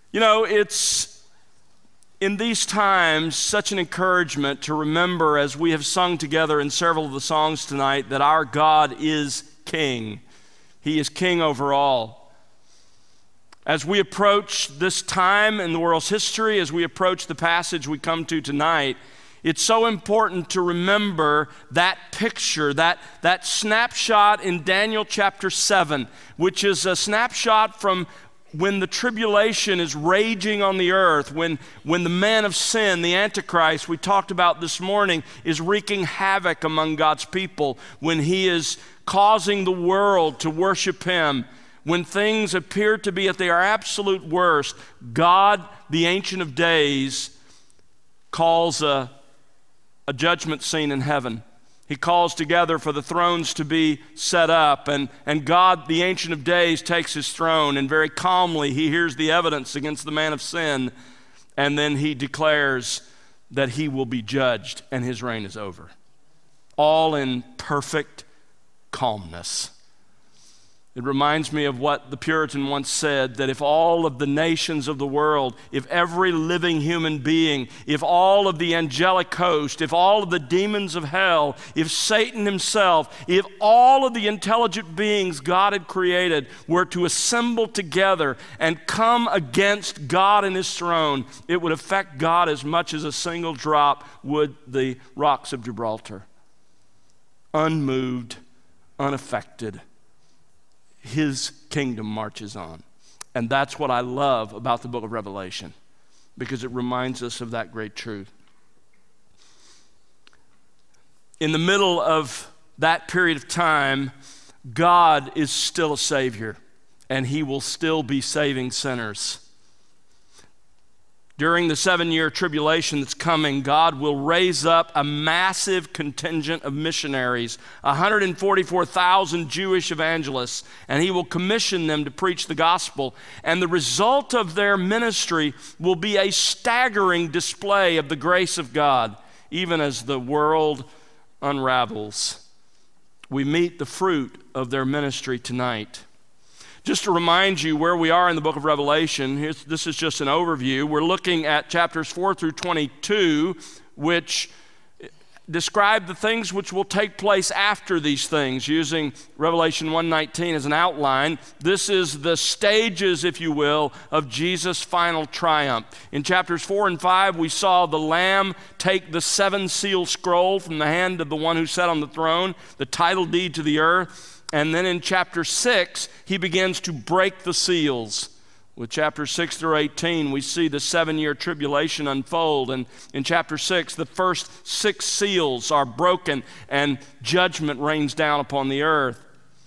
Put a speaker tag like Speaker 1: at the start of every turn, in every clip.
Speaker 1: You know, it's in these times such an encouragement to remember, as we have sung together in several of the songs tonight, that our God is King. He is King over all. As we approach this time in the world's history, as we approach the passage we come to tonight, it's so important to remember that picture, that snapshot in Daniel chapter 7, which is a snapshot from when the tribulation is raging on the earth, when the man of sin, the Antichrist, we talked about this morning, is wreaking havoc among God's people, when he is causing the world to worship him, when things appear to be at their absolute worst. God, the Ancient of Days, calls a judgment scene in heaven. He calls together for the thrones to be set up, and God, the Ancient of Days, takes his throne, and very calmly he hears the evidence against the man of sin, and then he declares that he will be judged and his reign is over. All in perfect calmness. It reminds me of what the Puritan once said, that if all of the nations of the world, if every living human being, if all of the angelic host, if all of the demons of hell, if Satan himself, if all of the intelligent beings God had created were to assemble together and come against God and his throne, it would affect God as much as a single drop would the rocks of Gibraltar. Unmoved, unaffected. His kingdom marches on. And that's what I love about the book of Revelation, because it reminds us of that great truth. In the middle of that period of time, God is still a Savior, and he will still be saving sinners. During the 7-year tribulation that's coming, God will raise up a massive contingent of missionaries, 144,000 Jewish evangelists, and he will commission them to preach the gospel. And the result of their ministry will be a staggering display of the grace of God, even as the world unravels. We meet the fruit of their ministry tonight. Just to remind you where we are in the book of Revelation, this is just an overview. We're looking at chapters 4 through 22, which describe the things which will take place after these things, using Revelation 1:19 as an outline. This is the stages, if you will, of Jesus' final triumph. In chapters 4 and 5, we saw the Lamb take the 7-seal scroll from the hand of the one who sat on the throne, the title deed to the earth. And then in chapter 6, he begins to break the seals. With chapters 6 through 18, we see the 7-year tribulation unfold. And in chapter 6, the first 6 seals are broken and judgment rains down upon the earth.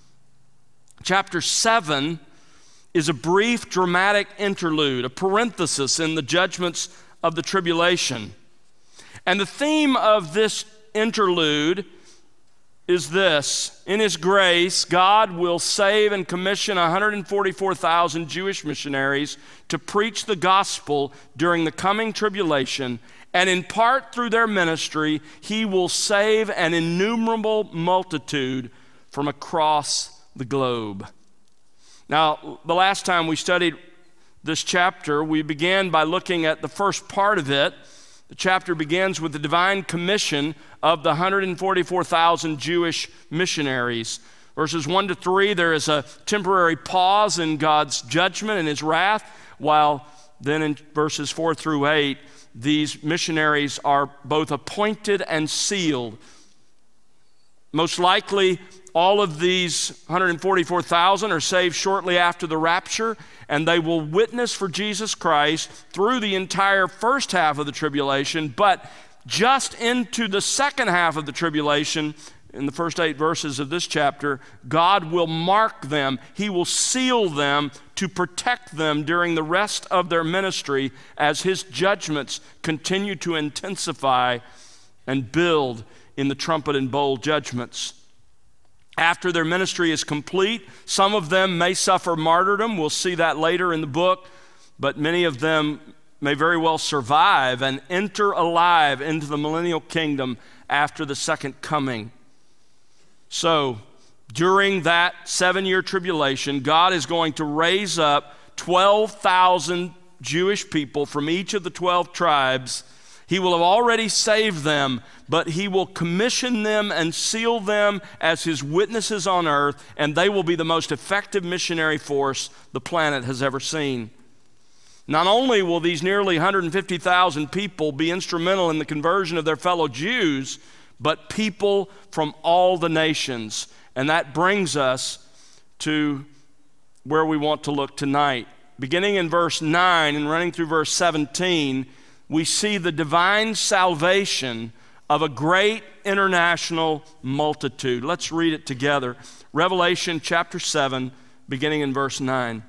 Speaker 1: Chapter 7 is a brief dramatic interlude, a parenthesis in the judgments of the tribulation. And the theme of this interlude is this: in his grace, God will save and commission 144,000 Jewish missionaries to preach the gospel during the coming tribulation, and in part through their ministry, he will save an innumerable multitude from across the globe. Now, the last time we studied this chapter, we began by looking at the first part of it. The chapter begins with the divine commission of the 144,000 Jewish missionaries. Verses 1 to 3, there is a temporary pause in God's judgment and his wrath, while then in verses 4 through 8, these missionaries are both appointed and sealed. Most likely, all of these 144,000 are saved shortly after the rapture, and they will witness for Jesus Christ through the entire first half of the tribulation. But just into the second half of the tribulation, in the first 8 verses of this chapter, God will mark them. He will seal them to protect them during the rest of their ministry as his judgments continue to intensify and build in the trumpet and bowl judgments. After their ministry is complete, some of them may suffer martyrdom. We'll see that later in the book, but many of them may very well survive and enter alive into the millennial kingdom after the second coming. So, during that 7-year tribulation, God is going to raise up 12,000 Jewish people from each of the 12 tribes. He will have already saved them, but he will commission them and seal them as his witnesses on earth, and they will be the most effective missionary force the planet has ever seen. Not only will these nearly 150,000 people be instrumental in the conversion of their fellow Jews, but people from all the nations. And that brings us to where we want to look tonight. Beginning in verse 9 and running through verse 17, we see the divine salvation of a great international multitude. Let's read it together. Revelation chapter 7, beginning in verse 9.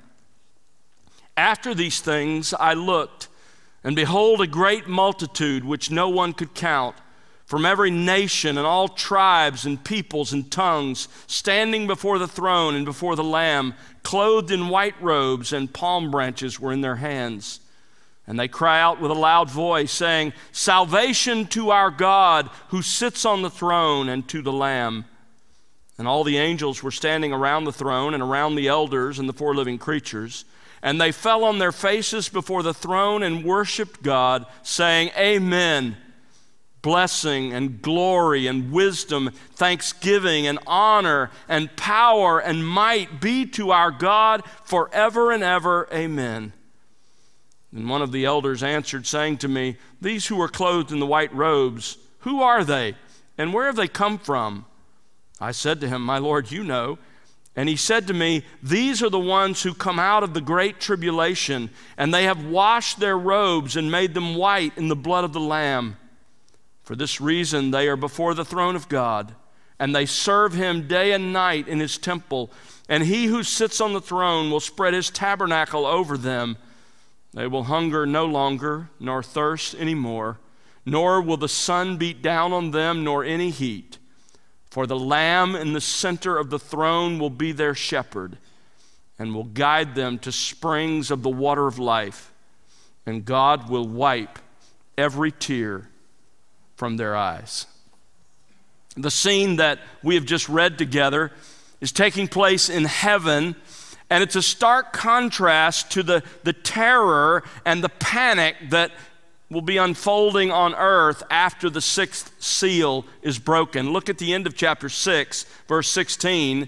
Speaker 1: After these things I looked, and behold, a great multitude which no one could count, from every nation and all tribes and peoples and tongues, standing before the throne and before the Lamb, clothed in white robes, and palm branches were in their hands. And they cry out with a loud voice, saying, Salvation to our God, who sits on the throne, and to the Lamb. And all the angels were standing around the throne and around the elders and the four living creatures. And they fell on their faces before the throne and worshiped God, saying, Amen. Blessing and glory and wisdom, thanksgiving and honor and power and might be to our God forever and ever. Amen. And one of the elders answered, saying to me, These who are clothed in the white robes, who are they, and where have they come from? I said to him, My Lord, you know. And he said to me, These are the ones who come out of the great tribulation, and they have washed their robes and made them white in the blood of the Lamb. For this reason they are before the throne of God, and they serve him day and night in his temple. And he who sits on the throne will spread his tabernacle over them. They will hunger no longer, nor thirst any more, nor will the sun beat down on them, nor any heat. For the Lamb in the center of the throne will be their shepherd, and will guide them to springs of the water of life. And God will wipe every tear from their eyes. The scene that we have just read together is taking place in heaven, and it's a stark contrast to the terror and the panic that will be unfolding on earth after the sixth seal is broken. Look at the end of chapter 6, verse 16,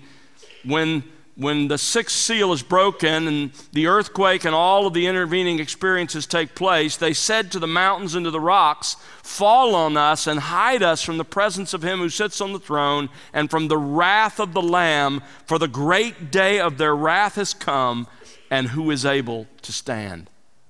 Speaker 1: when the sixth seal is broken and the earthquake and all of the intervening experiences take place, they said to the mountains and to the rocks, Fall on us and hide us from the presence of him who sits on the throne and from the wrath of the Lamb, for the great day of their wrath has come, and who is able to stand?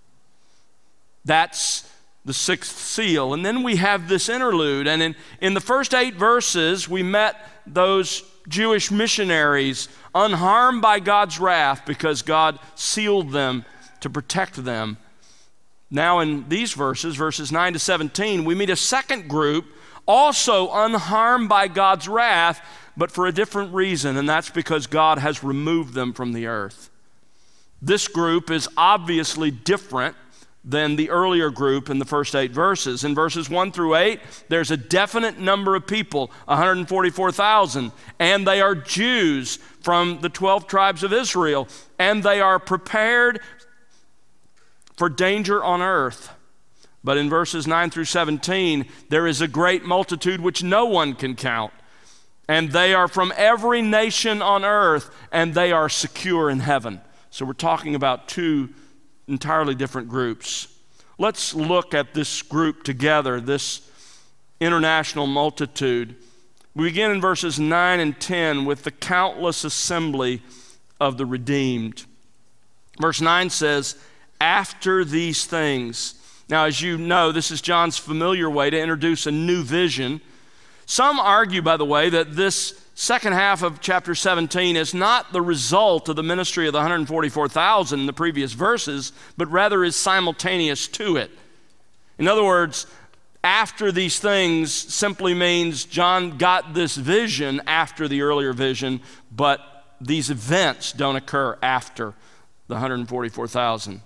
Speaker 1: That's the sixth seal. And then we have this interlude, and in the first 8 verses, we met those Jewish missionaries unharmed by God's wrath because God sealed them to protect them. Now in these verses 9 to 17, we meet a second group also unharmed by God's wrath, but for a different reason, and that's because God has removed them from the earth. This group is obviously different than the earlier group in the first 8 verses. In verses 1 through 8, there's a definite number of people, 144,000, and they are Jews from the 12 tribes of Israel, and they are prepared for danger on earth. But in verses 9 through 17, there is a great multitude which no one can count, and they are from every nation on earth, and they are secure in heaven. So we're talking about 2 entirely different groups. Let's look at this group together, this international multitude. We begin in verses 9 and 10 with the countless assembly of the redeemed. Verse 9 says, After these things. Now, as you know, this is John's familiar way to introduce a new vision. Some argue, by the way, that this second half of chapter 17 is not the result of the ministry of the 144,000 in the previous verses, but rather is simultaneous to it. In other words, after these things simply means John got this vision after the earlier vision, but these events don't occur after the 144,000.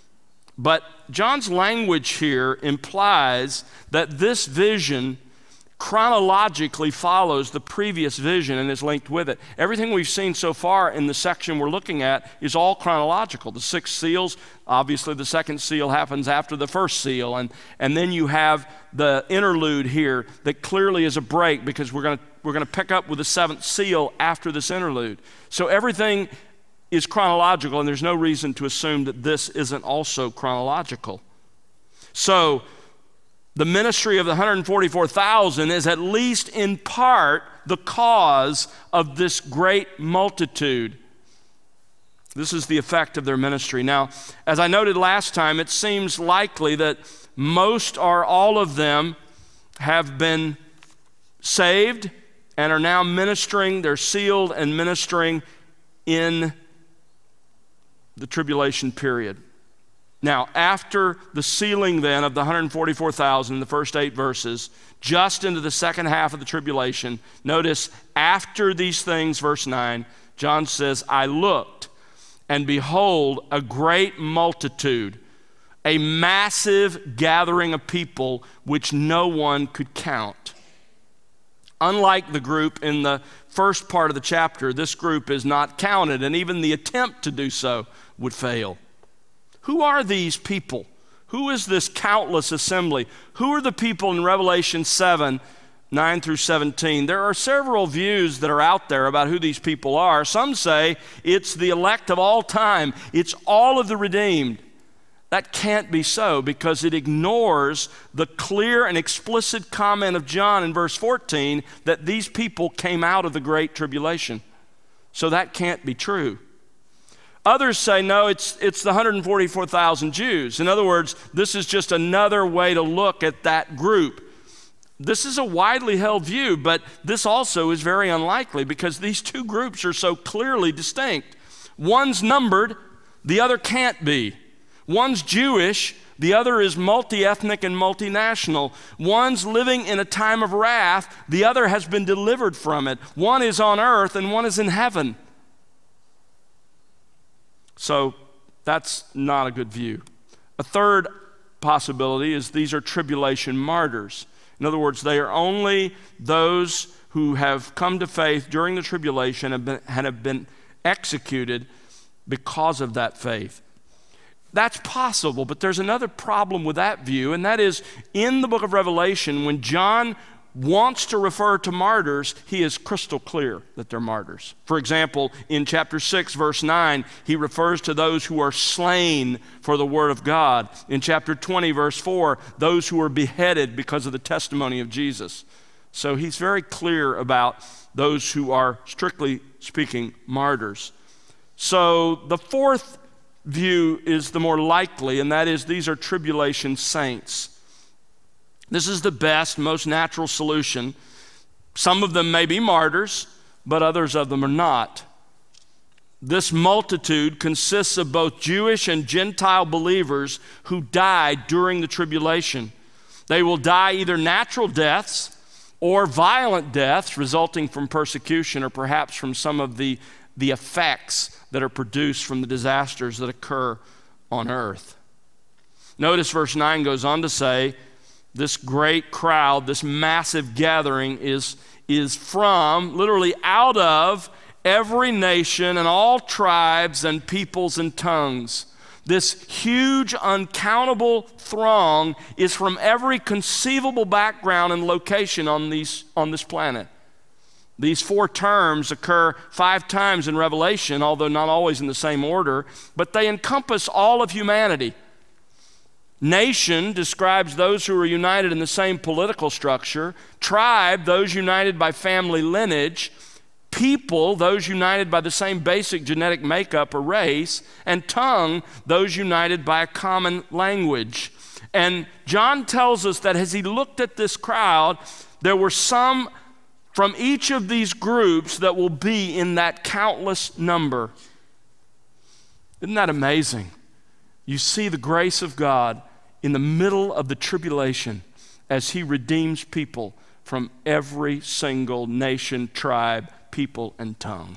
Speaker 1: But John's language here implies that this vision chronologically follows the previous vision and is linked with it. Everything we've seen so far in the section we're looking at is all chronological. The 6 seals, obviously the second seal happens after the first seal, and then you have the interlude here that clearly is a break because we're going to pick up with the 7th seal after this interlude. So everything is chronological, and there's no reason to assume that this isn't also chronological. So the ministry of the 144,000 is at least in part the cause of this great multitude. This is the effect of their ministry. Now, as I noted last time, it seems likely that most or all of them have been saved and are now ministering. They're sealed and ministering in the tribulation period. Now, after the sealing then of the 144,000 in the first 8 verses, just into the second half of the tribulation, notice after these things, verse 9, John says, I looked, and behold, a great multitude, a massive gathering of people which no one could count. Unlike the group in the first part of the chapter, this group is not counted, and even the attempt to do so would fail. Who are these people? Who is this countless assembly? Who are the people in Revelation 7, 9 through 17? There are several views that are out there about who these people are. Some say it's the elect of all time. It's all of the redeemed. That can't be so because it ignores the clear and explicit comment of John in verse 14 that these people came out of the great tribulation. So that can't be true. Others say, no, it's the 144,000 Jews. In other words, this is just another way to look at that group. This is a widely held view, but this also is very unlikely because these two groups are so clearly distinct. One's numbered, the other can't be. One's Jewish, the other is multi-ethnic and multinational. One's living in a time of wrath, the other has been delivered from it. One is on earth and one is in heaven. So that's not a good view. A third possibility is these are tribulation martyrs. In other words, they are only those who have come to faith during the tribulation and have been executed because of that faith. That's possible, but there's another problem with that view, and that is in the book of Revelation, when John wants to refer to martyrs, he is crystal clear that they're martyrs. For example, in chapter 6, verse 9, he refers to those who are slain for the word of God. In chapter 20, verse 4, those who are beheaded because of the testimony of Jesus. So he's very clear about those who are, strictly speaking, martyrs. So the fourth view is the more likely, and that is these are tribulation saints. This is the best, most natural solution. Some of them may be martyrs, but others of them are not. This multitude consists of both Jewish and Gentile believers who died during the tribulation. They will die either natural deaths or violent deaths resulting from persecution or perhaps from some of the effects that are produced from the disasters that occur on earth. Notice verse 9 goes on to say, this great crowd, this massive gathering is from, literally out of, every nation and all tribes and peoples and tongues. This huge, uncountable throng is from every conceivable background and location on this planet. These 4 terms occur 5 times in Revelation, although not always in the same order, but they encompass all of humanity. Nation describes those who are united in the same political structure. Tribe, those united by family lineage. People, those united by the same basic genetic makeup or race. And tongue, those united by a common language. And John tells us that as he looked at this crowd, there were some from each of these groups that will be in that countless number. Isn't that amazing? You see the grace of God in the middle of the tribulation as he redeems people from every single nation, tribe, people, and tongue.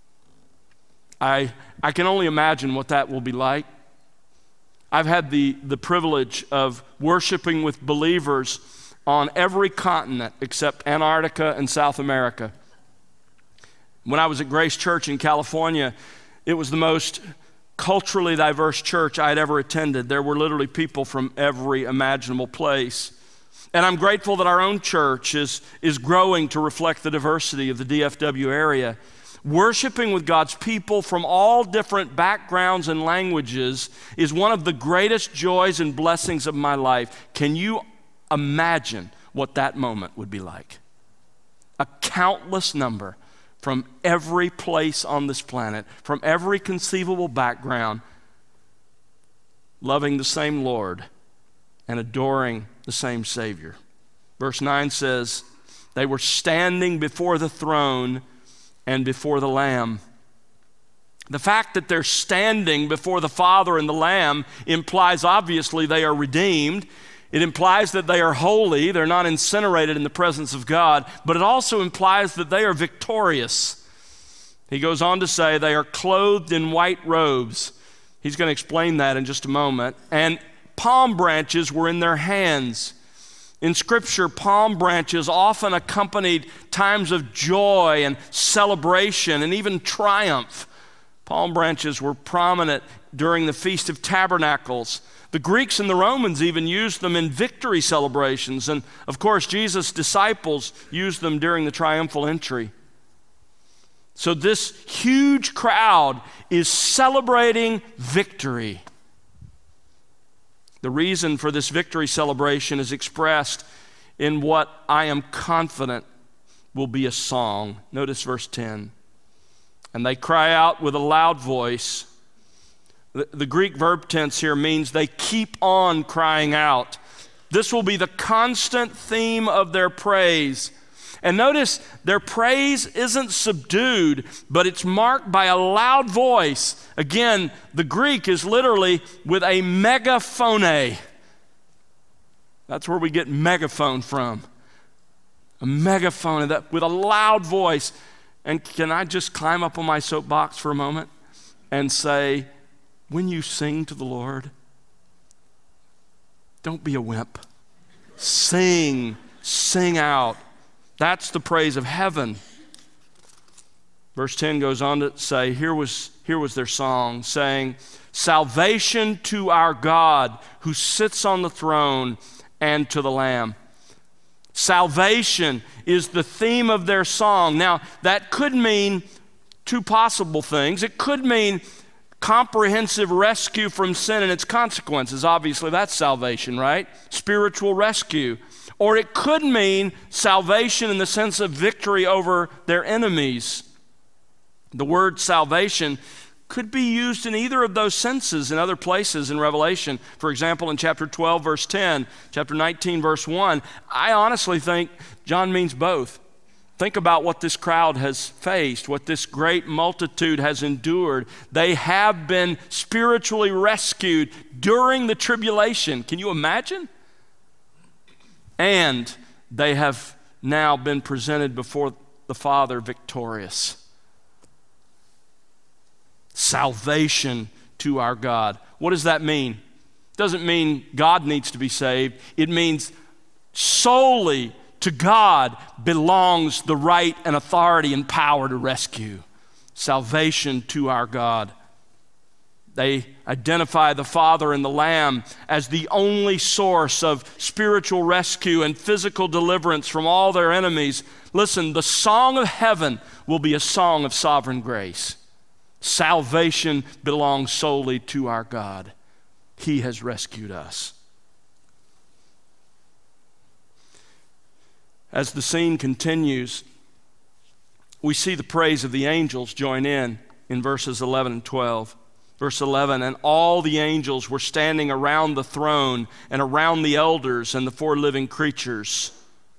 Speaker 1: I can only imagine what that will be like. I've had the privilege of worshiping with believers on every continent except Antarctica and South America. When I was at Grace Church in California, it was the most culturally diverse church I had ever attended. There were literally people from every imaginable place. And I'm grateful that our own church is growing to reflect the diversity of the DFW area. Worshiping with God's people from all different backgrounds and languages is one of the greatest joys and blessings of my life. Can you imagine what that moment would be like? A countless number from every place on this planet, from every conceivable background, loving the same Lord and adoring the same Savior. Verse 9 says, they were standing before the throne and before the Lamb. The fact that they're standing before the Father and the Lamb implies obviously they are redeemed. It implies that they are holy, they're not incinerated in the presence of God, but it also implies that they are victorious. He goes on to say they are clothed in white robes. He's going to explain that in just a moment. And palm branches were in their hands. In Scripture, palm branches often accompanied times of joy and celebration and even triumph. Palm branches were prominent during the Feast of Tabernacles. The Greeks and the Romans even used them in victory celebrations. And of course, Jesus' disciples used them during the triumphal entry. So this huge crowd is celebrating victory. The reason for this victory celebration is expressed in what I am confident will be a song. Notice verse 10. And they cry out with a loud voice. The Greek verb tense here means they keep on crying out. This will be the constant theme of their praise. And notice their praise isn't subdued, but it's marked by a loud voice. Again, the Greek is literally with a megaphone. That's where we get megaphone from. A megaphone with a loud voice. And can I just climb up on my soapbox for a moment and say, when you sing to the Lord, don't be a wimp. Sing out. That's the praise of heaven. Verse 10 goes on to say, here was their song, saying, salvation to our God who sits on the throne and to the Lamb. Salvation is the theme of their song. Now, that could mean two possible things. It could mean comprehensive rescue from sin and its consequences. Obviously, that's salvation, right? Spiritual rescue. Or it could mean salvation in the sense of victory over their enemies. The word salvation could be used in either of those senses in other places in Revelation. For example, in chapter 12, verse 10, chapter 19, verse 1. I honestly think John means both. Think about what this crowd has faced, what this great multitude has endured. They have been spiritually rescued during the tribulation. Can you imagine? And they have now been presented before the Father victorious. Salvation to our God. What does that mean? It doesn't mean God needs to be saved. It means solely to God belongs the right and authority and power to rescue. Salvation to our God. They identify the Father and the Lamb as the only source of spiritual rescue and physical deliverance from all their enemies. Listen, the song of heaven will be a song of sovereign grace. Salvation belongs solely to our God. He has rescued us. As the scene continues, we see the praise of the angels join in verses 11 and 12. Verse 11, and all the angels were standing around the throne and around the elders and the four living creatures.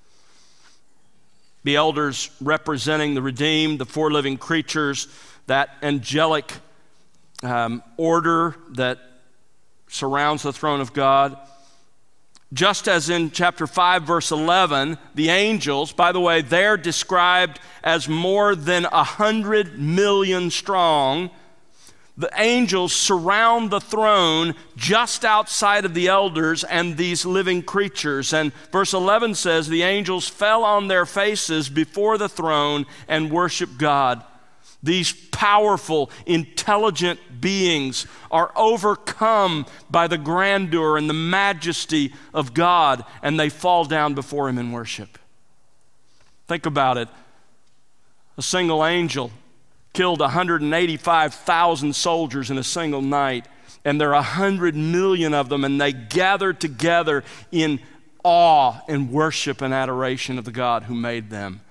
Speaker 1: The elders representing the redeemed, the four living creatures, that angelic order that surrounds the throne of God. Just as in chapter 5, verse 11, the angels, by the way, they're described as more than 100 million strong. the angels surround the throne just outside of the elders and these living creatures. And verse 11 says, the angels fell on their faces before the throne and worshiped God. These powerful, intelligent beings are overcome by the grandeur and the majesty of God, and they fall down before him in worship. Think about it. A single angel killed 185,000 soldiers in a single night, and there are 100 million of them, and they gather together in awe and worship and adoration of the God who made them.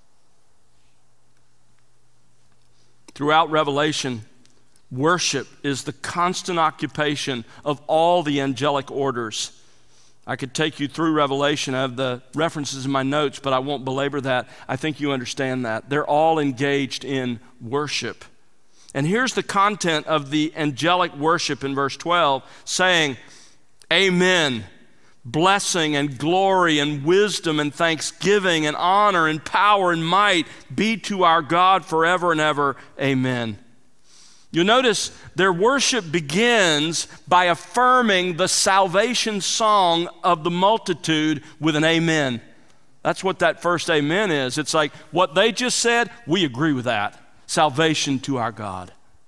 Speaker 1: Throughout Revelation, worship is the constant occupation of all the angelic orders. I could take you through Revelation. I have the references in my notes, but I won't belabor that. I think you understand that. They're all engaged in worship. And here's the content of the angelic worship in verse 12, saying, Amen. Blessing and glory and wisdom and thanksgiving and honor and power and might be to our God forever and ever. Amen. You'll notice their worship begins by affirming the salvation song of the multitude with an amen. That's what that first amen is. It's like what they just said, we agree with that. Salvation to our God.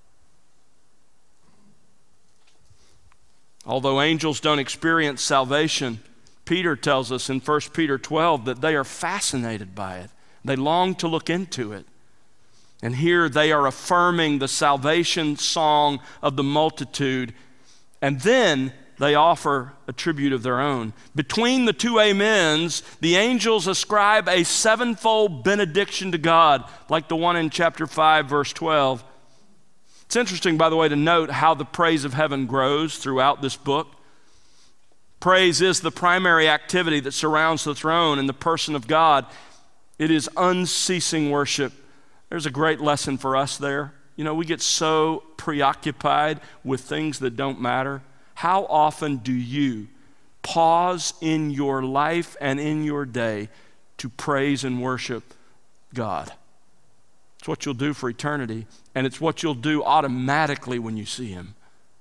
Speaker 1: Although angels don't experience salvation, Peter tells us in 1 Peter 12 that they are fascinated by it. They long to look into it. And here they are affirming the salvation song of the multitude, and then they offer a tribute of their own. Between the two amens, the angels ascribe a sevenfold benediction to God, like the one in chapter 5, verse 12. It's interesting, by the way, to note how the praise of heaven grows throughout this book. Praise is the primary activity that surrounds the throne in the person of God. It is unceasing worship. There's a great lesson for us there. You know, we get so preoccupied with things that don't matter. How often do you pause in your life and in your day to praise and worship God? It's what you'll do for eternity, and it's what you'll do automatically when you see him.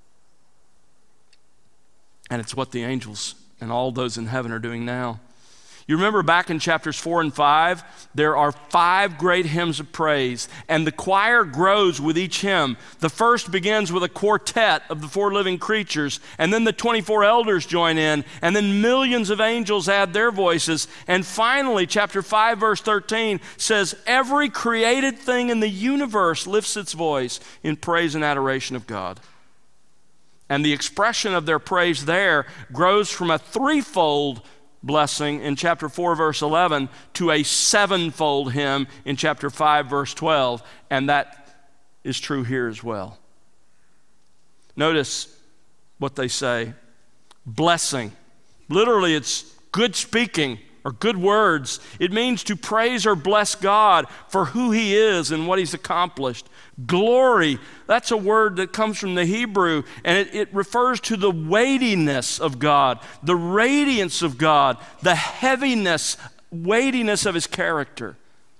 Speaker 1: And it's what the angels and all those in heaven are doing now. You remember back in chapters 4 and 5, there are 5 great hymns of praise, and the choir grows with each hymn. The first begins with a quartet of the 4 living creatures, and then the 24 elders join in, and then millions of angels add their voices. And finally, chapter 5, verse 13 says, every created thing in the universe lifts its voice in praise and adoration of God. And the expression of their praise there grows from a threefold blessing in chapter 4, verse 11, to a sevenfold hymn in chapter 5, verse 12, and that is true here as well. Notice what they say. Blessing. Literally, it's good speaking or good words. It means to praise or bless God for who he is and what he's accomplished. Glory, that's a word that comes from the Hebrew, and it refers to the weightiness of God, the radiance of God, the heaviness, weightiness of his character.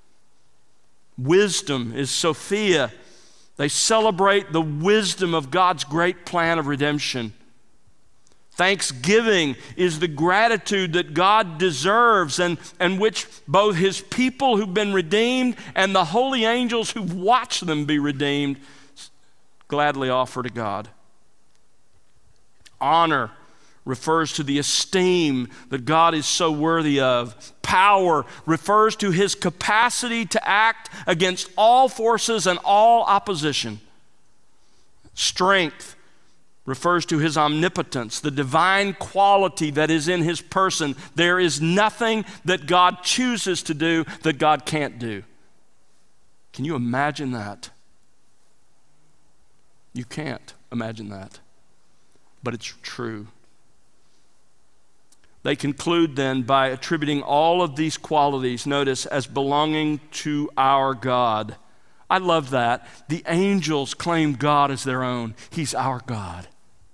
Speaker 1: Wisdom is Sophia. They celebrate the wisdom of God's great plan of redemption. Thanksgiving is the gratitude that God deserves and which both his people who've been redeemed and the holy angels who watch them be redeemed gladly offer to God. Honor refers to the esteem that God is so worthy of. Power refers to his capacity to act against all forces and all opposition. Strength refers to his omnipotence, the divine quality that is in his person. There is nothing that God chooses to do that God can't do. Can you imagine that? You can't imagine that, but it's true. They conclude then by attributing all of these qualities, notice, as belonging to our God. I love that. The angels claim God as their own. He's our God.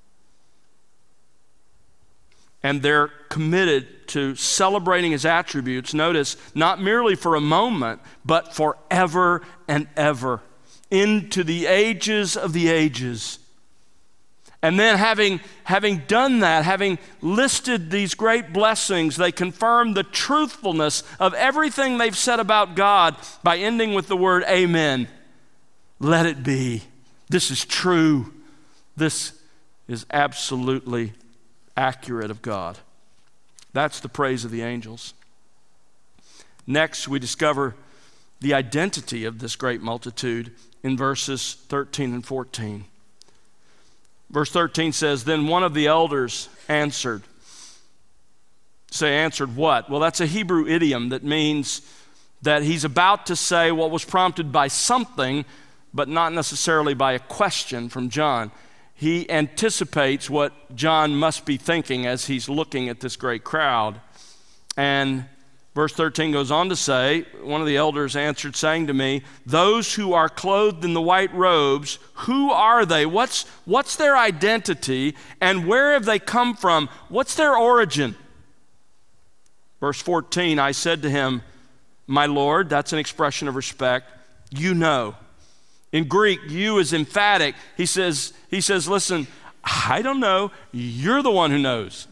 Speaker 1: And they're committed to celebrating his attributes, notice, not merely for a moment, but forever and ever. into the ages of the ages. And then having done that, having listed these great blessings, they confirm the truthfulness of everything they've said about God by ending with the word amen. Let it be. This is true. This is absolutely accurate of God. That's the praise of the angels. Next, we discover the identity of this great multitude in verses 13 and 14. Verse 13 says, then one of the elders answered. Say, answered what? Well, that's a Hebrew idiom that means that he's about to say what was prompted by something, but not necessarily by a question from John. He anticipates what John must be thinking as he's looking at this great crowd. And verse 13 goes on to say, one of the elders answered, saying to me, those who are clothed in the white robes, who are they? What's their identity? And where have they come from? What's their origin? Verse 14, I said to him, my Lord, that's an expression of respect, you know. In Greek, you is emphatic. He says, listen, I don't know. You're the one who knows.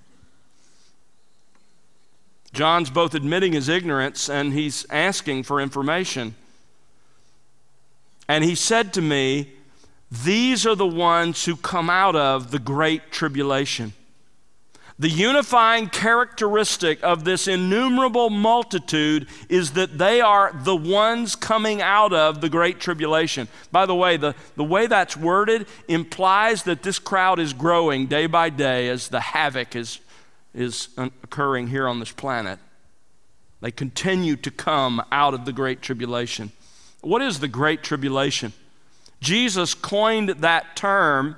Speaker 1: John's both admitting his ignorance and he's asking for information. And he said to me, these are the ones who come out of the great tribulation. The unifying characteristic of this innumerable multitude is that they are the ones coming out of the great tribulation. By the way, the way that's worded implies that this crowd is growing day by day as the havoc is occurring here on this planet. They continue to come out of the great tribulation. What is the great tribulation? Jesus coined that term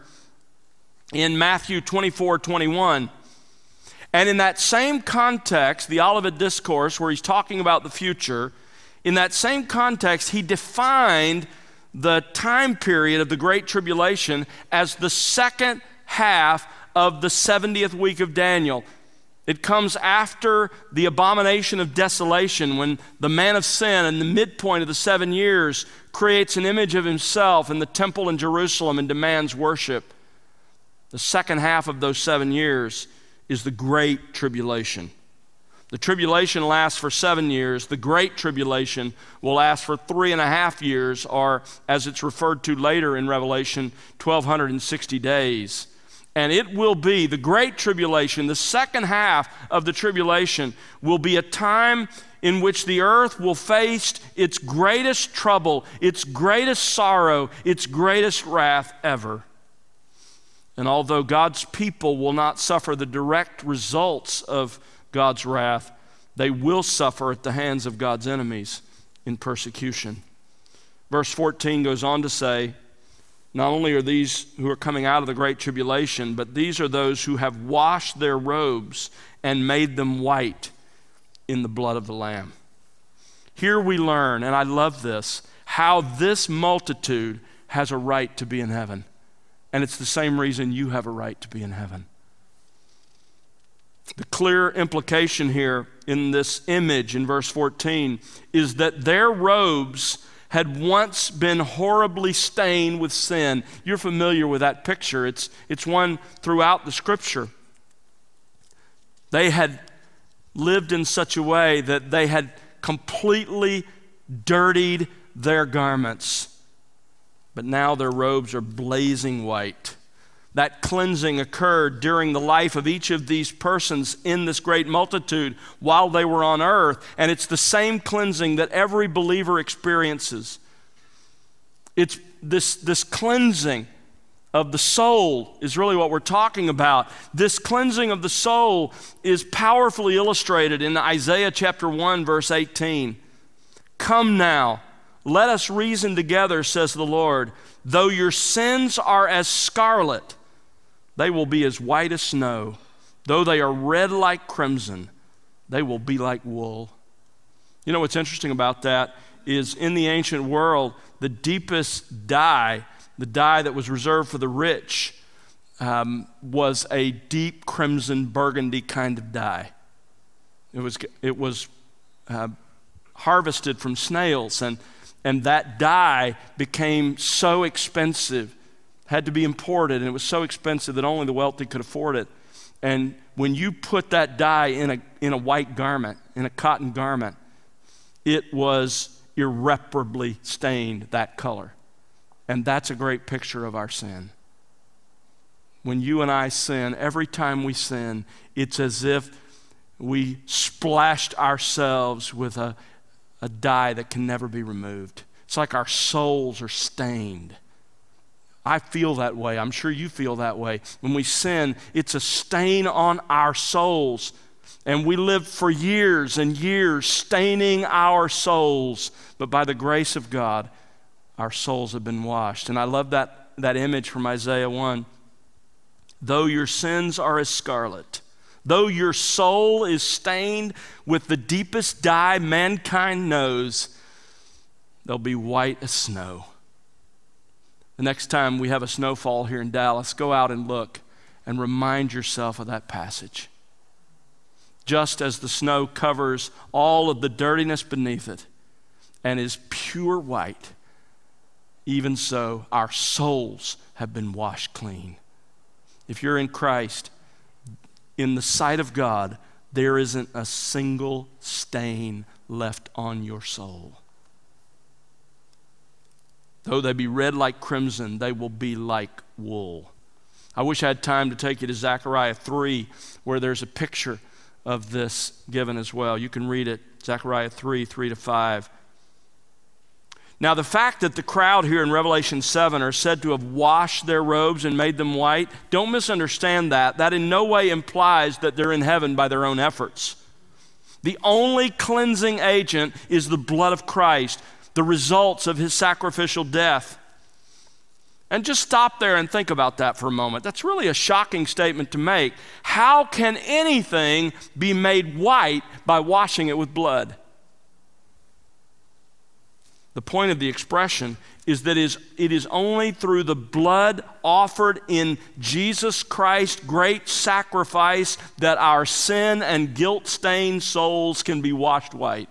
Speaker 1: in Matthew 24:21. And in that same context, the Olivet Discourse, where he's talking about the future, in that same context, he defined the time period of the Great Tribulation as the second half of the 70th week of Daniel. It comes after the abomination of desolation, when the man of sin in the midpoint of the 7 years creates an image of himself in the temple in Jerusalem and demands worship. The second half of those 7 years is the Great Tribulation. The tribulation lasts for 7 years. The Great Tribulation will last for 3.5 years, or as it's referred to later in Revelation, 1,260 days. And it will be, the Great Tribulation, the second half of the tribulation, will be a time in which the earth will face its greatest trouble, its greatest sorrow, its greatest wrath ever. And although God's people will not suffer the direct results of God's wrath, they will suffer at the hands of God's enemies in persecution. Verse 14 goes on to say, not only are these who are coming out of the great tribulation, but these are those who have washed their robes and made them white in the blood of the Lamb. Here we learn, and I love this, how this multitude has a right to be in heaven. And it's the same reason you have a right to be in heaven. The clear implication here in this image in verse 14 is that their robes had once been horribly stained with sin. You're familiar with that picture. It's one throughout the Scripture. They had lived in such a way that they had completely dirtied their garments. But now their robes are blazing white. That cleansing occurred during the life of each of these persons in this great multitude while they were on earth. And it's the same cleansing that every believer experiences. It's this cleansing of the soul is really what we're talking about. This cleansing of the soul is powerfully illustrated in Isaiah chapter 1, verse 18. Come now, let us reason together, says the Lord. Though your sins are as scarlet, they will be as white as snow. Though they are red like crimson, they will be like wool. You know what's interesting about that is in the ancient world, the deepest dye, the dye that was reserved for the rich, was a deep crimson burgundy kind of dye. It was harvested from snails, and And that dye became so expensive, had to be imported, and it was so expensive that only the wealthy could afford it. And when you put that dye in a white garment, in a cotton garment, it was irreparably stained that color. And that's a great picture of our sin. When you and I sin, every time we sin, it's as if we splashed ourselves with a dye that can never be removed. It's like our souls are stained. I feel that way. I'm sure you feel that way. When we sin, it's a stain on our souls. And we live for years and years staining our souls. But by the grace of God, our souls have been washed. And I love that image from Isaiah 1. Though your sins are as scarlet, though your soul is stained with the deepest dye mankind knows, they'll be white as snow. The next time we have a snowfall here in Dallas, go out and look and remind yourself of that passage. Just as the snow covers all of the dirtiness beneath it and is pure white, even so our souls have been washed clean. If you're in Christ, in the sight of God, there isn't a single stain left on your soul. Though they be red like crimson, they will be like wool. I wish I had time to take you to Zechariah 3, where there's a picture of this given as well. You can read it, Zechariah 3, 3-5. Now, the fact that the crowd here in Revelation 7 are said to have washed their robes and made them white, don't misunderstand that. That in no way implies that they're in heaven by their own efforts. The only cleansing agent is the blood of Christ, the results of his sacrificial death. And just stop there and think about that for a moment. That's really a shocking statement to make. How can anything be made white by washing it with blood? The point of the expression is that it is only through the blood offered in Jesus Christ's great sacrifice that our sin and guilt-stained souls can be washed white.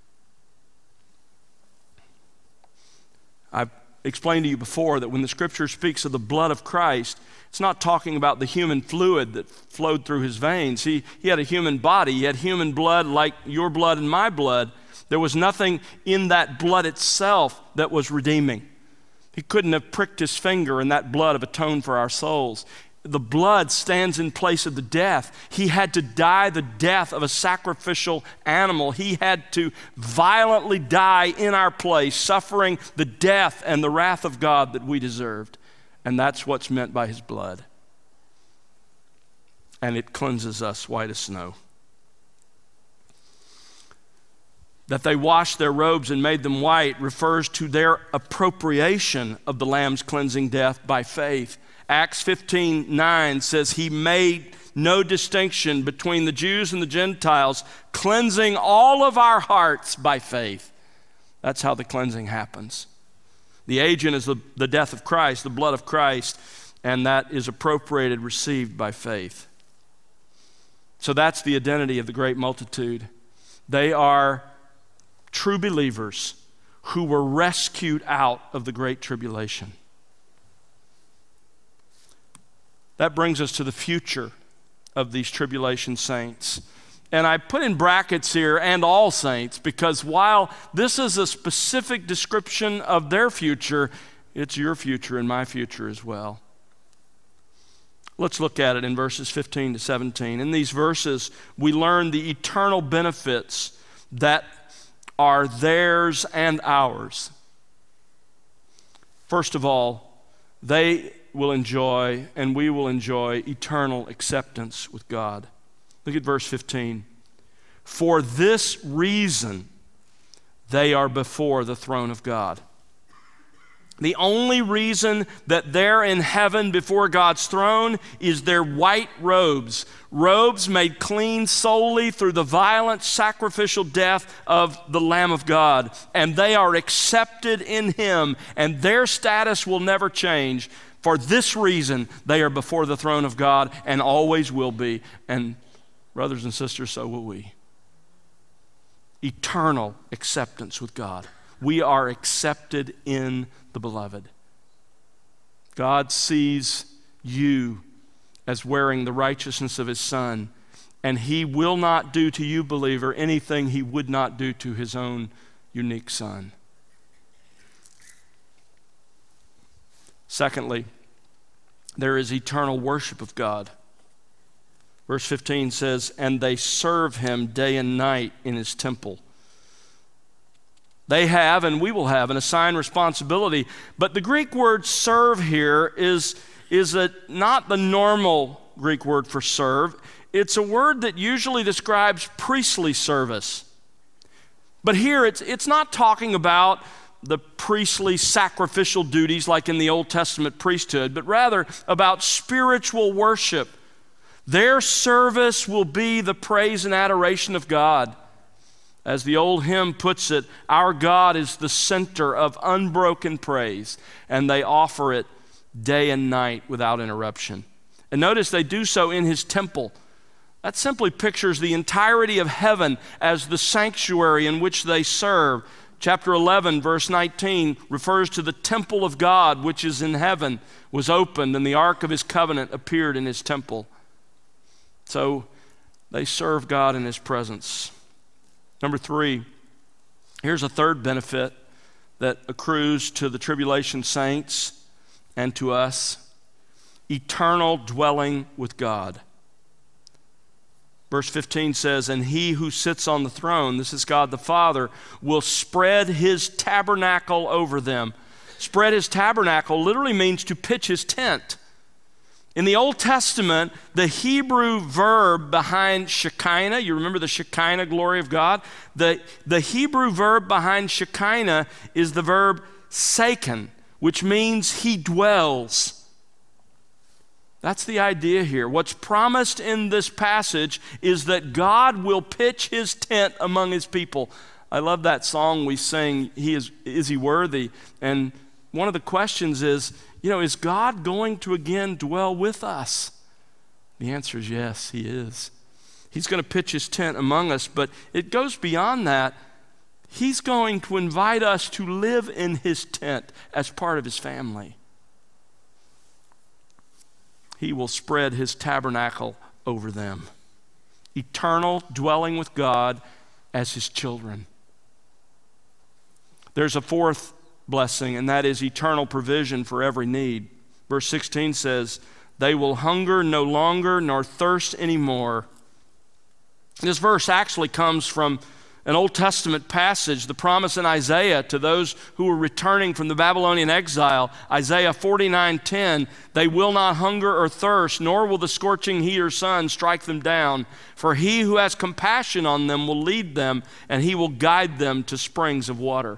Speaker 1: I've explained to you before that when the Scripture speaks of the blood of Christ, it's not talking about the human fluid that flowed through his veins. He had a human body. He had human blood like your blood and my blood. There was nothing in that blood itself that was redeeming. He couldn't have pricked his finger and that blood have atoned for our souls. The blood stands in place of the death. He had to die the death of a sacrificial animal. He had to violently die in our place, suffering the death and the wrath of God that we deserved. And that's what's meant by his blood. And it cleanses us white as snow. That they washed their robes and made them white refers to their appropriation of the Lamb's cleansing death by faith. Acts 15:9 says he made no distinction between the Jews and the Gentiles, cleansing all of our hearts by faith. That's how the cleansing happens. The agent is the death of Christ, the blood of Christ, and that is appropriated, received by faith. So that's the identity of the great multitude. They are true believers who were rescued out of the great tribulation. That brings us to the future of these tribulation saints. And I put in brackets here, and all saints, because while this is a specific description of their future, it's your future and my future as well. Let's look at it in verses 15 to 17. In these verses, we learn the eternal benefits that are theirs and ours. First of all, they will enjoy and we will enjoy eternal acceptance with God. Look at verse 15. For this reason, they are before the throne of God. The only reason that they're in heaven before God's throne is their white robes. Robes made clean solely through the violent sacrificial death of the Lamb of God. And they are accepted in Him, and their status will never change. For this reason, they are before the throne of God and always will be. And brothers and sisters, so will we. Eternal acceptance with God. We are accepted in the beloved. God sees you as wearing the righteousness of his Son, and he will not do to you, believer, anything he would not do to his own unique Son. Secondly, there is eternal worship of God. Verse 15 says, and they serve him day and night in his temple. They have, and we will have, an assigned responsibility. But the Greek word serve here is not the normal Greek word for serve. It's a word that usually describes priestly service. But here it's not talking about the priestly sacrificial duties like in the Old Testament priesthood, but rather about spiritual worship. Their service will be the praise and adoration of God. As the old hymn puts it, our God is the center of unbroken praise, and they offer it day and night without interruption. And notice they do so in his temple. That simply pictures the entirety of heaven as the sanctuary in which they serve. Chapter 11, verse 19, refers to the temple of God, which is in heaven, was opened, and the ark of his covenant appeared in his temple. So they serve God in his presence. Number 3, here's a third benefit that accrues to the tribulation saints and to us: eternal dwelling with God. Verse 15 says, and he who sits on the throne, this is God the Father, will spread his tabernacle over them. Spread his tabernacle literally means to pitch his tent. In the Old Testament, the Hebrew verb behind Shekinah, you remember the Shekinah glory of God? The Hebrew verb behind Shekinah is the verb saken, which means he dwells. That's the idea here. What's promised in this passage is that God will pitch his tent among his people. I love that song we sing, Is He Worthy? And one of the questions is God going to again dwell with us? The answer is yes, he is. He's going to pitch his tent among us, but it goes beyond that. He's going to invite us to live in his tent as part of his family. He will spread his tabernacle over them. Eternal dwelling with God as his children. There's a fourth blessing, and that is eternal provision for every need. Verse 16 says, they will hunger no longer nor thirst anymore. This verse actually comes from an Old Testament passage, the promise in Isaiah to those who were returning from the Babylonian exile. Isaiah 49:10, they will not hunger or thirst, nor will the scorching heat or sun strike them down. For he who has compassion on them will lead them, and he will guide them to springs of water.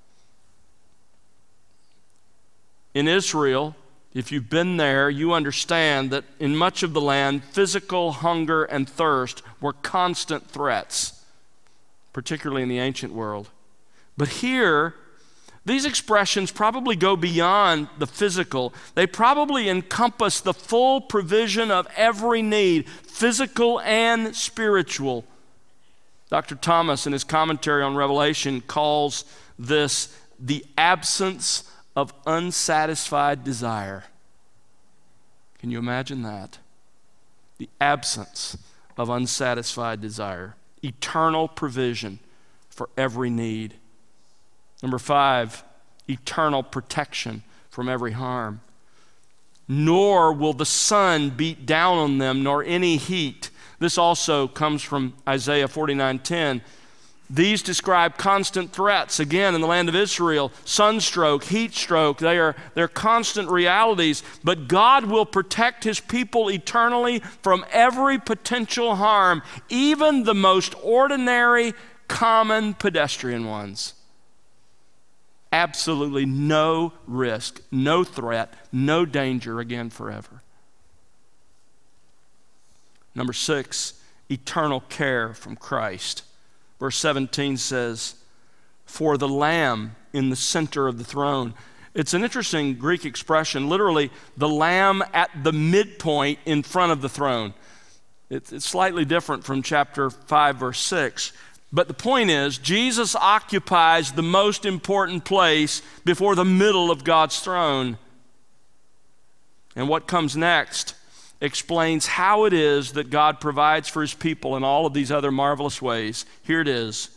Speaker 1: In Israel, if you've been there, you understand that in much of the land, physical hunger and thirst were constant threats, particularly in the ancient world. But here, these expressions probably go beyond the physical. They probably encompass the full provision of every need, physical and spiritual. Dr. Thomas, in his commentary on Revelation, calls this the absence of unsatisfied desire. Can you imagine that? The absence of unsatisfied desire. Eternal provision for every need. Number 5, eternal protection from every harm. Nor will the sun beat down on them, nor any heat. This also comes from Isaiah 49:10. These describe constant threats. Again, in the land of Israel, sunstroke, heat stroke, they're constant realities. But God will protect his people eternally from every potential harm, even the most ordinary, common pedestrian ones. Absolutely no risk, no threat, no danger again forever. Number 6, eternal care from Christ. Verse 17 says, for the Lamb in the center of the throne. It's an interesting Greek expression, literally the Lamb at the midpoint in front of the throne. It's slightly different from chapter 5, verse 6. But the point is, Jesus occupies the most important place before the middle of God's throne. And what comes next explains how it is that God provides for his people in all of these other marvelous ways. Here it is.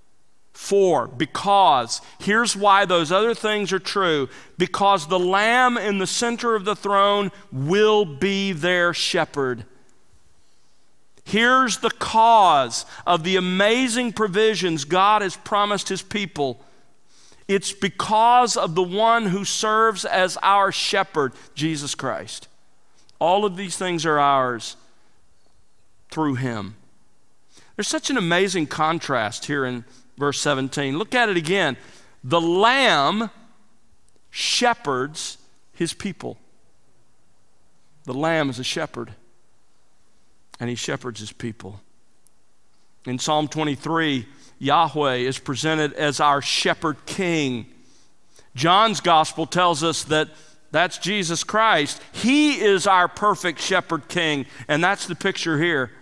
Speaker 1: Because, here's why those other things are true. Because the Lamb in the center of the throne will be their shepherd. Here's the cause of the amazing provisions God has promised his people. It's because of the one who serves as our shepherd, Jesus Christ. All of these things are ours through him. There's such an amazing contrast here in verse 17. Look at it again. The Lamb shepherds his people. The Lamb is a shepherd, and he shepherds his people. In Psalm 23, Yahweh is presented as our shepherd king. John's gospel tells us that that's Jesus Christ. He is our perfect shepherd king, and that's the picture here.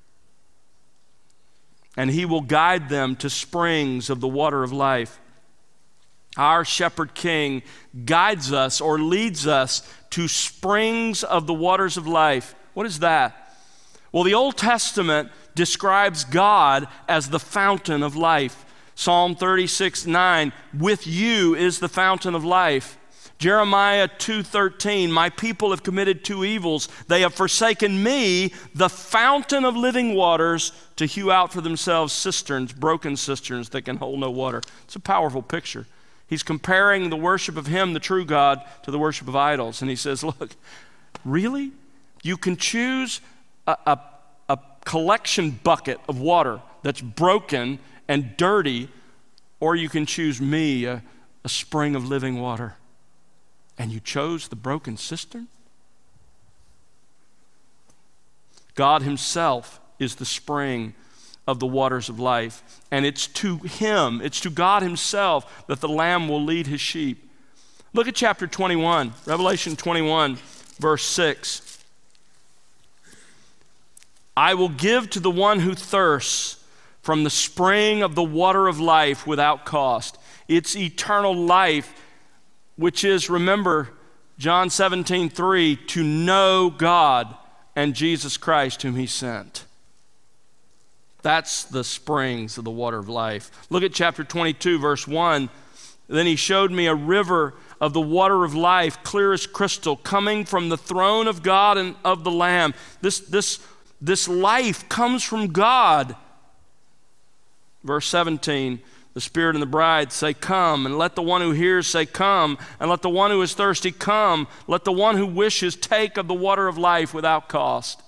Speaker 1: And he will guide them to springs of the water of life. Our shepherd king guides us or leads us to springs of the waters of life. What is that? Well, the Old Testament describes God as the fountain of life. Psalm 36:9, with you is the fountain of life. Jeremiah 2:13, my people have committed two evils. They have forsaken me, the fountain of living waters, to hew out for themselves cisterns, broken cisterns that can hold no water. It's a powerful picture. He's comparing the worship of him, the true God, to the worship of idols. And he says, look, really? You can choose a collection bucket of water that's broken and dirty, or you can choose me, a spring of living water. And you chose the broken cistern? God himself is the spring of the waters of life. And it's to him, it's to God himself that the Lamb will lead his sheep. Look at chapter 21, Revelation 21, verse 6. I will give to the one who thirsts from the spring of the water of life without cost. It's eternal life, which is, remember, John 17:3, to know God and Jesus Christ whom he sent. That's the springs of the water of life. Look at chapter 22, verse 1. Then he showed me a river of the water of life, clear as crystal, coming from the throne of God and of the Lamb. This life comes from God. Verse 17, the Spirit and the bride say, come, and let the one who hears say, come, and let the one who is thirsty come. Let the one who wishes take of the water of life without cost.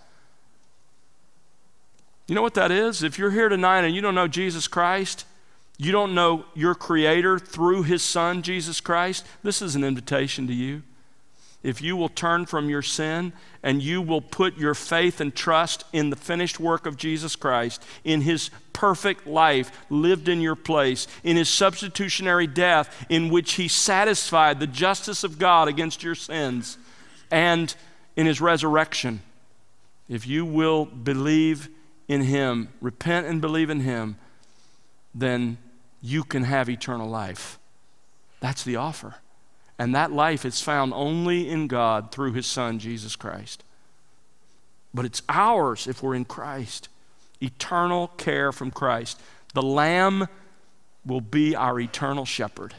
Speaker 1: You know what that is? If you're here tonight and you don't know Jesus Christ, you don't know your Creator through his Son, Jesus Christ, this is an invitation to you. If you will turn from your sin and you will put your faith and trust in the finished work of Jesus Christ, in his perfect life lived in your place, in his substitutionary death in which he satisfied the justice of God against your sins, and in his resurrection, if you will believe in him, repent and believe in him, then you can have eternal life. That's the offer. And that life is found only in God through his Son, Jesus Christ. But it's ours if we're in Christ. Eternal care from Christ. The Lamb will be our eternal shepherd.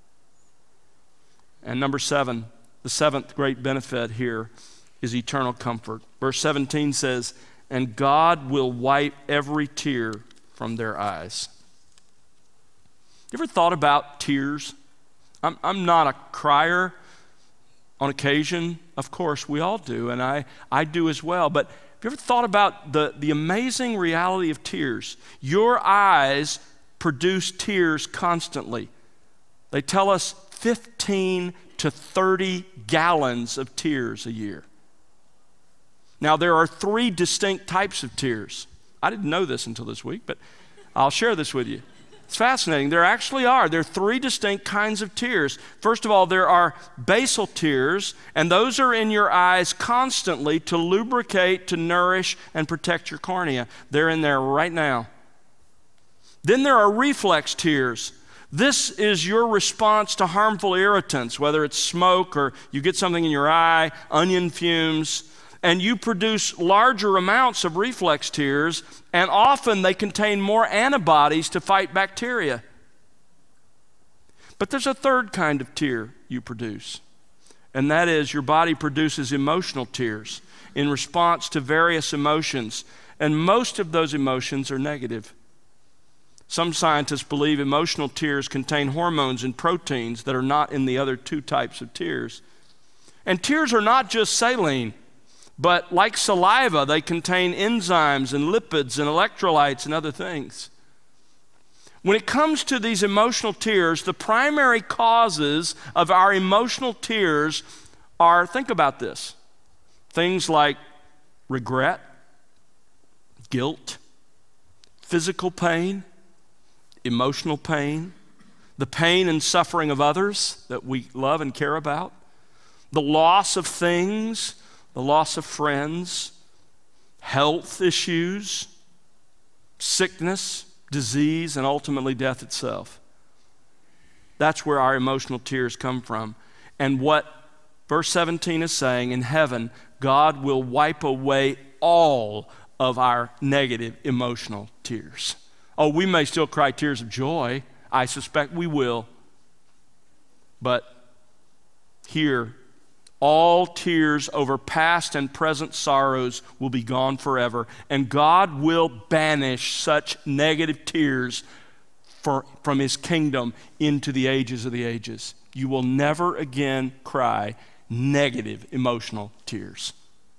Speaker 1: And number 7, the seventh great benefit here is eternal comfort. Verse 17 says, and God will wipe every tear from their eyes. You ever thought about tears? I'm not a crier on occasion. Of course, we all do, and I do as well. But have you ever thought about the amazing reality of tears? Your eyes produce tears constantly. They tell us 15 to 30 gallons of tears a year. Now, there are 3 distinct types of tears. I didn't know this until this week, but I'll share this with you. It's fascinating. There actually are. There are 3 distinct kinds of tears. First of all, there are basal tears, and those are in your eyes constantly to lubricate, to nourish, and protect your cornea. They're in there right now. Then there are reflex tears. This is your response to harmful irritants, whether it's smoke or you get something in your eye, onion fumes, and you produce larger amounts of reflex tears, and often they contain more antibodies to fight bacteria. But there's a third kind of tear you produce, and that is your body produces emotional tears in response to various emotions, and most of those emotions are negative. Some scientists believe emotional tears contain hormones and proteins that are not in the other two types of tears. And tears are not just saline, but like saliva, they contain enzymes and lipids and electrolytes and other things. When it comes to these emotional tears, the primary causes of our emotional tears are, think about this, things like regret, guilt, physical pain, emotional pain, the pain and suffering of others that we love and care about, the loss of things, the loss of friends, health issues, sickness, disease, and ultimately death itself. That's where our emotional tears come from. And what verse 17 is saying, in heaven, God will wipe away all of our negative emotional tears. Oh, we may still cry tears of joy. I suspect we will. But here, all tears over past and present sorrows will be gone forever, and God will banish such negative tears from his kingdom into the ages of the ages. You will never again cry negative emotional tears.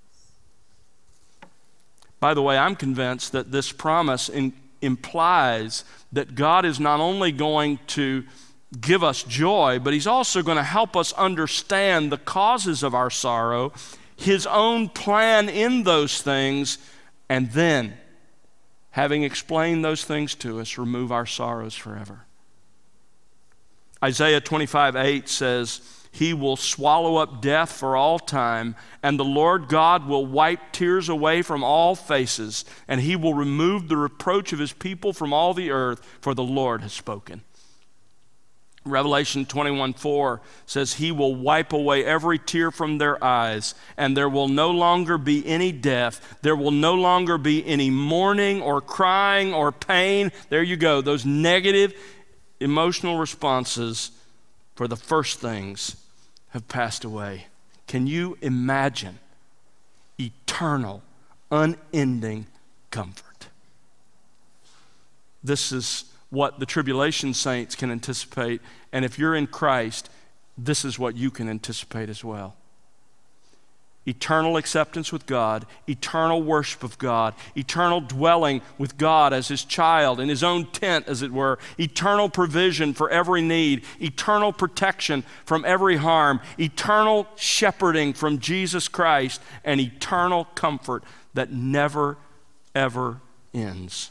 Speaker 1: By the way, I'm convinced that this promise implies that God is not only going to give us joy, but he's also going to help us understand the causes of our sorrow, his own plan in those things, and then, having explained those things to us, remove our sorrows forever. Isaiah 25:8 says, he will swallow up death for all time, and the Lord God will wipe tears away from all faces, and he will remove the reproach of his people from all the earth, for the Lord has spoken. Revelation 21:4 says, he will wipe away every tear from their eyes, and there will no longer be any death. There will no longer be any mourning or crying or pain. There you go, those negative emotional responses for the first things have passed away. Can you imagine eternal, unending comfort? This is what the tribulation saints can anticipate, and if you're in Christ, this is what you can anticipate as well. Eternal acceptance with God, eternal worship of God, eternal dwelling with God as his child, in his own tent, as it were, eternal provision for every need, eternal protection from every harm, eternal shepherding from Jesus Christ, and eternal comfort that never, ever ends.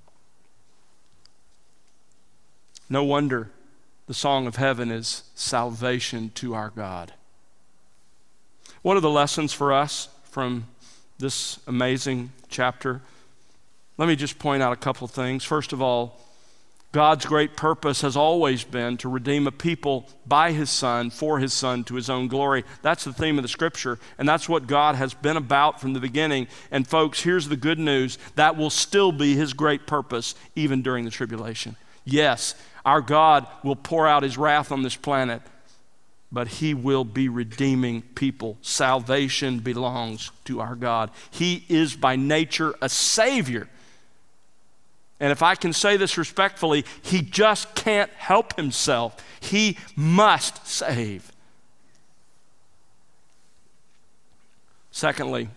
Speaker 1: No wonder the song of heaven is salvation to our God. What are the lessons for us from this amazing chapter? Let me just point out a couple of things. First of all, God's great purpose has always been to redeem a people by his Son, for his Son, to his own glory. That's the theme of the Scripture, and that's what God has been about from the beginning. And folks, here's the good news. That will still be his great purpose, even during the tribulation. Yes, our God will pour out his wrath on this planet, but he will be redeeming people. Salvation belongs to our God. He is by nature a Savior. And if I can say this respectfully, he just can't help himself. He must save. Secondly,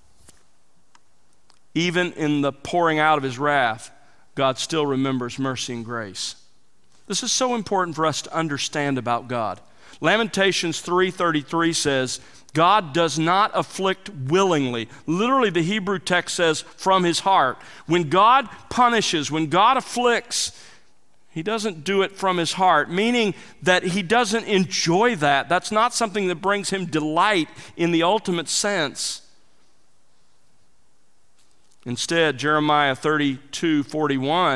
Speaker 1: even in the pouring out of his wrath, God still remembers mercy and grace. This is so important for us to understand about God. Lamentations 3:33 says, God does not afflict willingly. Literally, the Hebrew text says, from his heart. When God punishes, when God afflicts, he doesn't do it from his heart, meaning that he doesn't enjoy that. That's not something that brings him delight in the ultimate sense. Instead, Jeremiah 32:41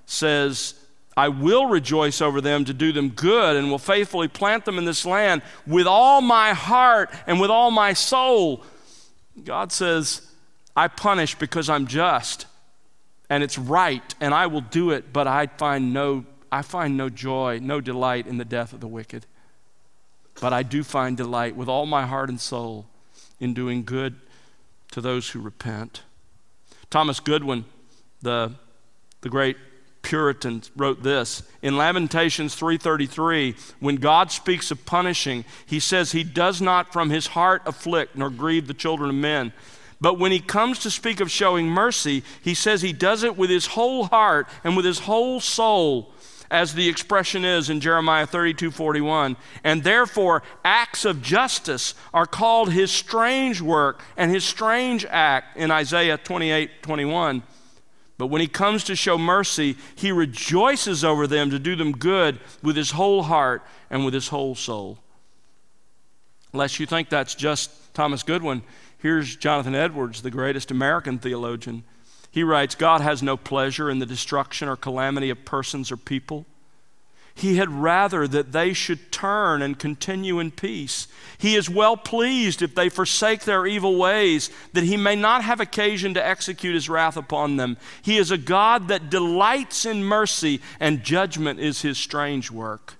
Speaker 1: says, I will rejoice over them to do them good and will faithfully plant them in this land with all my heart and with all my soul. God says, I punish because I'm just and it's right and I will do it, but I find no joy, no delight in the death of the wicked. But I do find delight with all my heart and soul in doing good to those who repent. Thomas Goodwin, the great Puritan, wrote this. In Lamentations 3:33, when God speaks of punishing, he says he does not from his heart afflict nor grieve the children of men. But when he comes to speak of showing mercy, he says he does it with his whole heart and with his whole soul, as the expression is in Jeremiah 32:41. And therefore, acts of justice are called his strange work and his strange act in Isaiah 28:21. But when he comes to show mercy, he rejoices over them to do them good with his whole heart and with his whole soul. Unless you think that's just Thomas Goodwin, here's Jonathan Edwards, the greatest American theologian. He writes, God has no pleasure in the destruction or calamity of persons or people. He had rather that they should turn and continue in peace. He is well pleased if they forsake their evil ways, that he may not have occasion to execute his wrath upon them. He is a God that delights in mercy, and judgment is his strange work.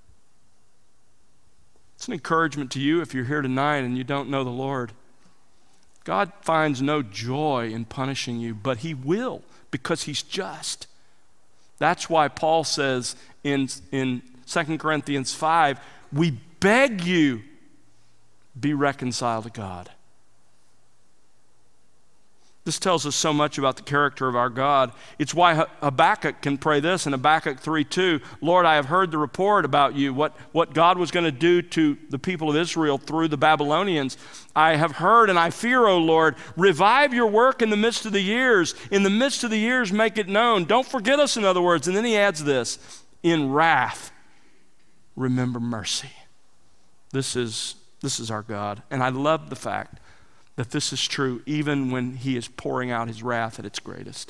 Speaker 1: It's an encouragement to you if you're here tonight and you don't know the Lord. God finds no joy in punishing you, but he will, because he's just. That's why Paul says in 2 Corinthians 5, we beg you, be reconciled to God. This tells us so much about the character of our God. It's why Habakkuk can pray this in Habakkuk 3:2, Lord, I have heard the report about you, what God was going to do to the people of Israel through the Babylonians. I have heard and I fear, O Lord, revive your work in the midst of the years. In the midst of the years, make it known. Don't forget us, in other words. And then he adds this, in wrath, remember mercy. This is our God. And I love the fact that this is true even when he is pouring out his wrath at its greatest.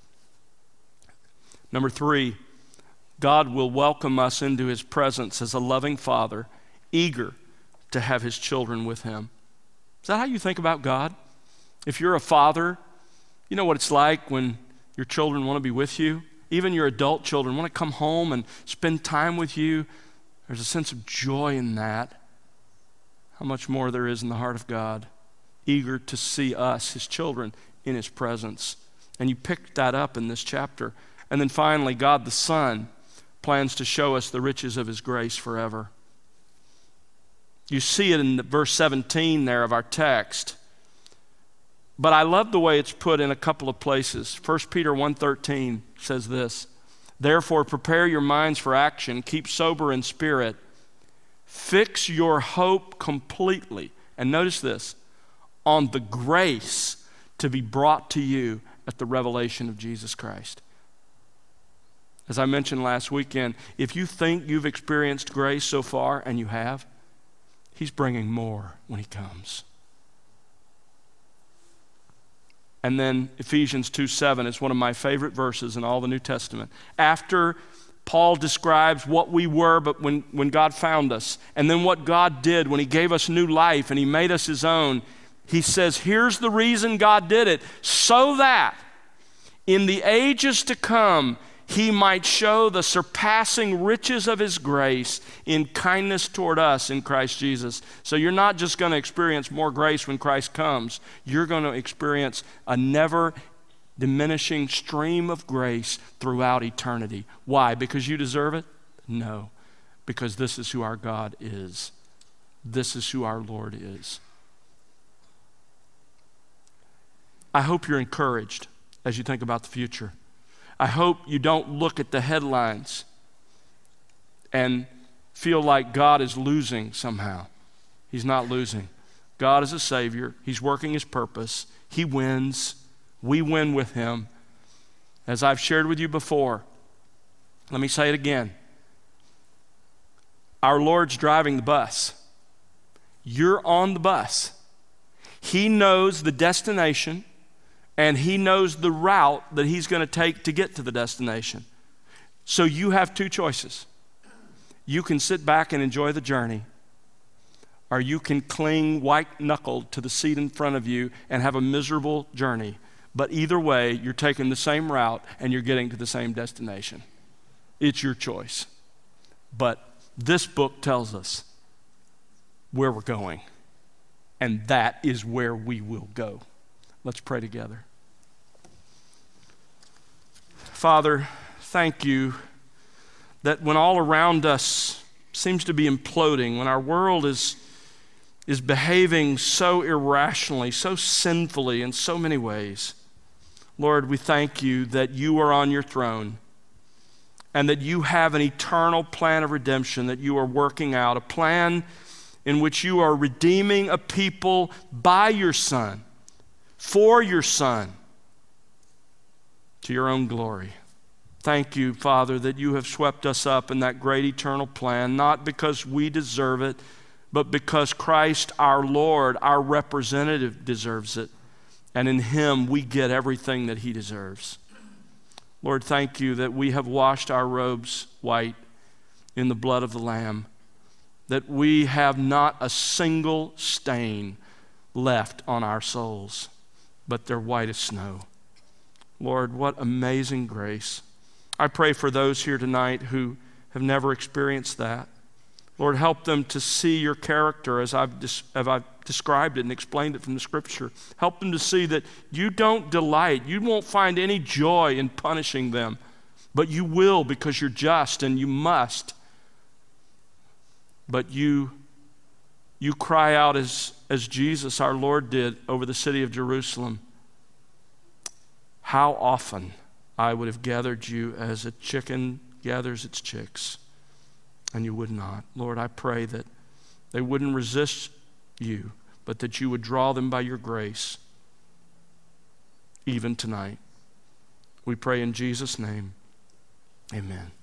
Speaker 1: Number 3, God will welcome us into his presence as a loving father, eager to have his children with him. Is that how you think about God? If you're a father, you know what it's like when your children want to be with you. Even your adult children want to come home and spend time with you. There's a sense of joy in that. How much more there is in the heart of God, eager to see us, his children, in his presence. And you pick that up in this chapter. And then finally, God the Son plans to show us the riches of his grace forever. You see it in verse 17 there of our text. But I love the way it's put in a couple of places. 1 Peter 1:13 says this, therefore prepare your minds for action, keep sober in spirit, fix your hope completely. And notice this, on the grace to be brought to you at the revelation of Jesus Christ. As I mentioned last weekend, if you think you've experienced grace so far, and you have, he's bringing more when he comes. And then Ephesians 2:7 is one of my favorite verses in all the New Testament. After Paul describes what we were, but when God found us, and then what God did when he gave us new life and he made us his own, he says, here's the reason God did it, so that in the ages to come, he might show the surpassing riches of his grace in kindness toward us in Christ Jesus. So you're not just going to experience more grace when Christ comes. You're going to experience a never diminishing stream of grace throughout eternity. Why? Because you deserve it? No. Because this is who our God is. This is who our Lord is. I hope you're encouraged as you think about the future. I hope you don't look at the headlines and feel like God is losing somehow. He's not losing. God is a Savior. He's working his purpose. He wins. We win with him. As I've shared with you before, let me say it again. Our Lord's driving the bus. You're on the bus. He knows the destination, and he knows the route that he's going to take to get to the destination. So you have two choices. You can sit back and enjoy the journey, or you can cling white-knuckled to the seat in front of you and have a miserable journey. But either way, you're taking the same route and you're getting to the same destination. It's your choice. But this book tells us where we're going, and that is where we will go. Let's pray together. Father, thank you that when all around us seems to be imploding, when our world is behaving so irrationally, so sinfully in so many ways, Lord, we thank you that you are on your throne and that you have an eternal plan of redemption that you are working out, a plan in which you are redeeming a people by your Son, for your Son, to your own glory. Thank you, Father, that you have swept us up in that great eternal plan, not because we deserve it, but because Christ, our Lord, our representative, deserves it. And in him, we get everything that he deserves. Lord, thank you that we have washed our robes white in the blood of the Lamb, that we have not a single stain left on our souls, but they're white as snow. Lord, what amazing grace. I pray for those here tonight who have never experienced that. Lord, help them to see your character as I've described it and explained it from the Scripture. Help them to see that you don't delight, you won't find any joy in punishing them, but you will because you're just and you must. But you cry out as Jesus, our Lord, did over the city of Jerusalem. How often I would have gathered you as a chicken gathers its chicks, and you would not. Lord, I pray that they wouldn't resist you, but that you would draw them by your grace, even tonight. We pray in Jesus' name. Amen.